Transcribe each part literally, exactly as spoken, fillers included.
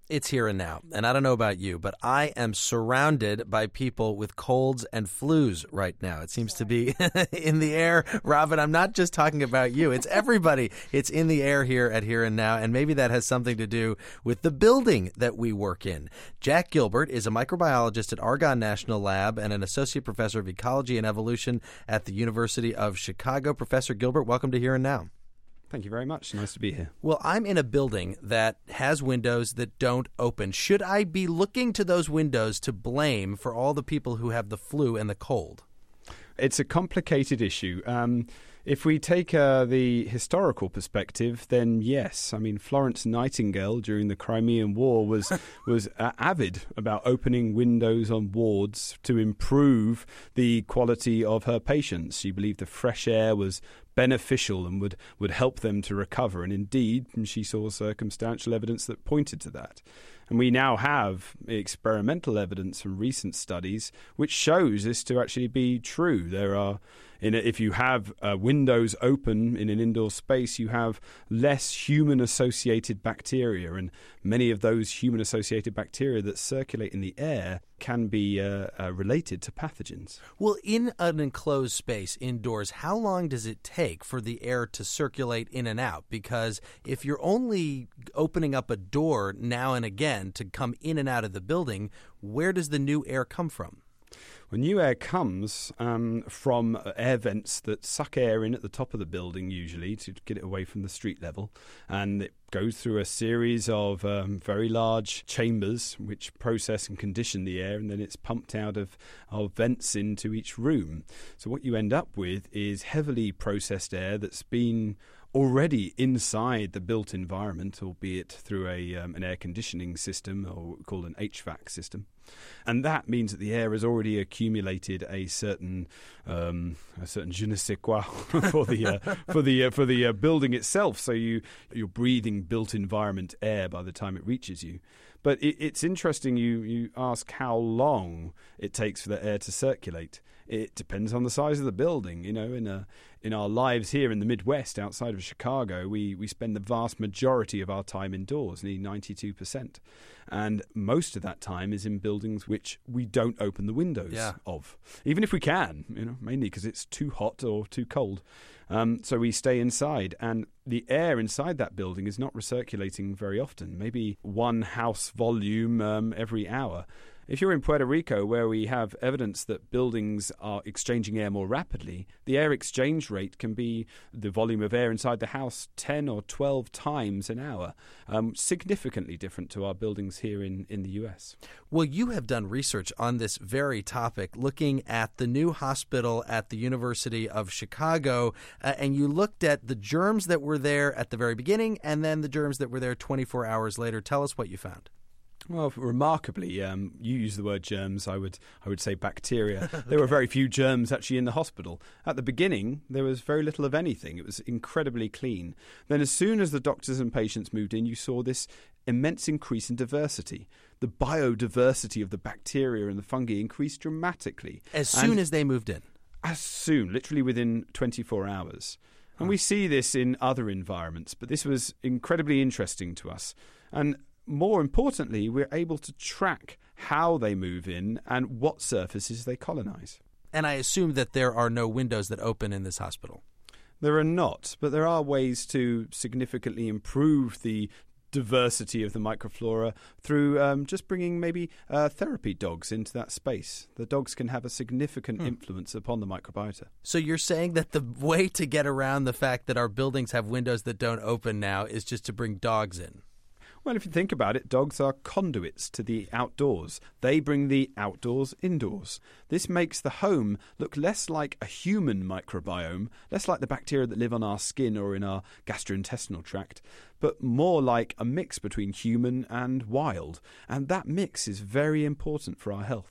It's here and now, and I don't know about you, but I am surrounded by people with colds and flus right now. It seems to be in the air. Robin, I'm not just talking about you. It's everybody. It's in the air here at Here and Now, and maybe that has something to do with the building that we work in. Jack Gilbert is a microbiologist at Argonne National Lab and an associate professor of ecology and evolution at the University of Chicago. Professor Gilbert, welcome to Here and Now. Thank you very much. Nice to be here. Well, I'm in a building that has windows that don't open. Should I be looking to those windows to blame for all the people who have the flu and the cold? It's a complicated issue. Um, if we take uh, the historical perspective, then yes. I mean, Florence Nightingale during the Crimean War was was uh, avid about opening windows on wards to improve the quality of her patients. She believed the fresh air was beneficial and would, would help them to recover. And indeed, she saw circumstantial evidence that pointed to that. And we now have experimental evidence from recent studies which shows this to actually be true. There are, in a, if you have uh, windows open in an indoor space, you have less human-associated bacteria, and many of those human-associated bacteria that circulate in the air can be uh, uh, related to pathogens. Well, in an enclosed space indoors, how long does it take for the air to circulate in and out? Because if you're only opening up a door now and again to come in and out of the building, where does the new air come from? Well, new air comes um, from air vents that suck air in at the top of the building, usually, to get it away from the street level. And it goes through a series of um, very large chambers which process and condition the air, and then it's pumped out of, of vents into each room. So what you end up with is heavily processed air that's been already inside the built environment, albeit through a um, an air conditioning system, or what we call an H V A C system. And that means that the air has already accumulated a certain um, a certain je ne sais quoi for the uh, for the uh, for the uh, building itself. So you you're breathing built environment air by the time it reaches you. But it, it's interesting. You you ask how long it takes for the air to circulate. It depends on the size of the building. You know, in a in our lives here in the Midwest, outside of Chicago, we we spend the vast majority of our time indoors, nearly ninety-two percent. And most of that time is in buildings which we don't open the windows yeah. of, even if we can, you know, mainly because it's too hot or too cold. Um, so we stay inside, and the air inside that building is not recirculating very often, maybe one house volume um, every hour. If you're in Puerto Rico, where we have evidence that buildings are exchanging air more rapidly, the air exchange rate can be the volume of air inside the house ten or twelve times an hour, um, significantly different to our buildings here in, in the U S. Well, you have done research on this very topic, looking at the new hospital at the University of Chicago, uh, and you looked at the germs that were there at the very beginning and then the germs that were there twenty-four hours later. Tell us what you found. Well, remarkably, um, you use the word germs. I would, I would say bacteria. okay. There were very few germs actually in the hospital. At the beginning, there was very little of anything. It was incredibly clean. Then, as soon as the doctors and patients moved in, you saw this immense increase in diversity. The biodiversity of the bacteria and the fungi increased dramatically. As soon and as they moved in? As soon, literally within twenty-four hours. And we see this in other environments, but this was incredibly interesting to us. And more importantly, we're able to track how they move in and what surfaces they colonize. And I assume that there are no windows that open in this hospital. There are not, but there are ways to significantly improve the diversity of the microflora through um, just bringing maybe uh, therapy dogs into that space. The dogs can have a significant hmm. influence upon the microbiota. So you're saying that the way to get around the fact that our buildings have windows that don't open now is just to bring dogs in? Well, if you think about it, dogs are conduits to the outdoors. They bring the outdoors indoors. This makes the home look less like a human microbiome, less like the bacteria that live on our skin or in our gastrointestinal tract, but more like a mix between human and wild. And that mix is very important for our health.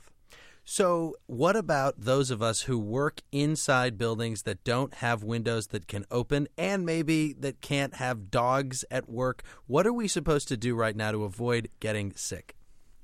So what about those of us who work inside buildings that don't have windows that can open and maybe that can't have dogs at work? What are we supposed to do right now to avoid getting sick?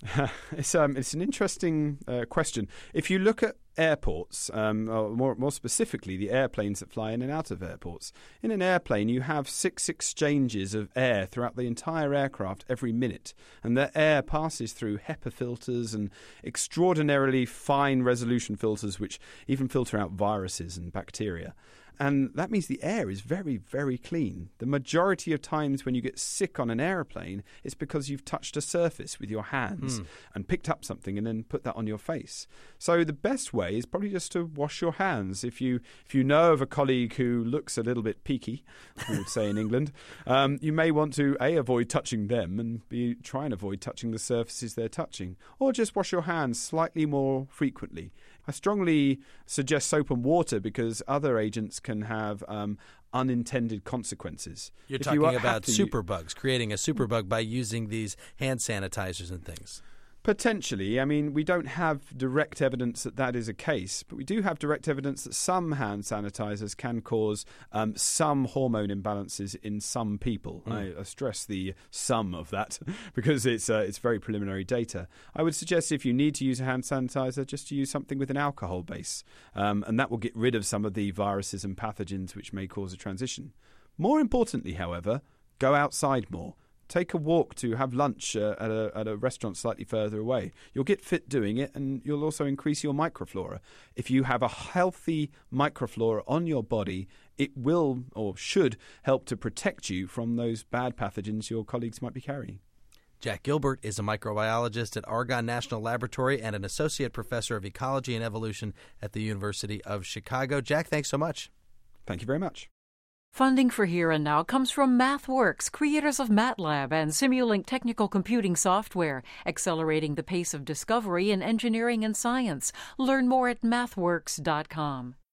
it's um, it's an interesting uh, question. If you look at airports, um, or more more specifically, the airplanes that fly in and out of airports. In an airplane, you have six exchanges of air throughout the entire aircraft every minute, and that air passes through HEPA filters and extraordinarily fine resolution filters, which even filter out viruses and bacteria. And that means the air is very, very clean. The majority of times when you get sick on an airplane, it's because you've touched a surface with your hands mm. and picked up something and then put that on your face. So the best way is probably just to wash your hands. If you if you know of a colleague who looks a little bit peaky, we would say in England, um, you may want to, A, avoid touching them and B, try and avoid touching the surfaces they're touching. Or just wash your hands slightly more frequently. I strongly suggest soap and water because other agents can have um, unintended consequences. You're if talking you about to, superbugs, creating a superbug by using these hand sanitizers and things. Potentially. I mean, we don't have direct evidence that that is a case, but we do have direct evidence that some hand sanitizers can cause um, some hormone imbalances in some people. Mm. I, I stress the some of that because it's uh, it's very preliminary data. I would suggest if you need to use a hand sanitizer, just to use something with an alcohol base, um, and that will get rid of some of the viruses and pathogens which may cause a transition. More importantly, however, go outside more. Take a walk to have lunch uh, at, a, at a restaurant slightly further away. You'll get fit doing it, and you'll also increase your microflora. If you have a healthy microflora on your body, it will or should help to protect you from those bad pathogens your colleagues might be carrying. Jack Gilbert is a microbiologist at Argonne National Laboratory and an associate professor of ecology and evolution at the University of Chicago. Jack, thanks so much. Thank you very much. Funding for Here and Now comes from MathWorks, creators of MATLAB and Simulink technical computing software, accelerating the pace of discovery in engineering and science. Learn more at mathworks dot com.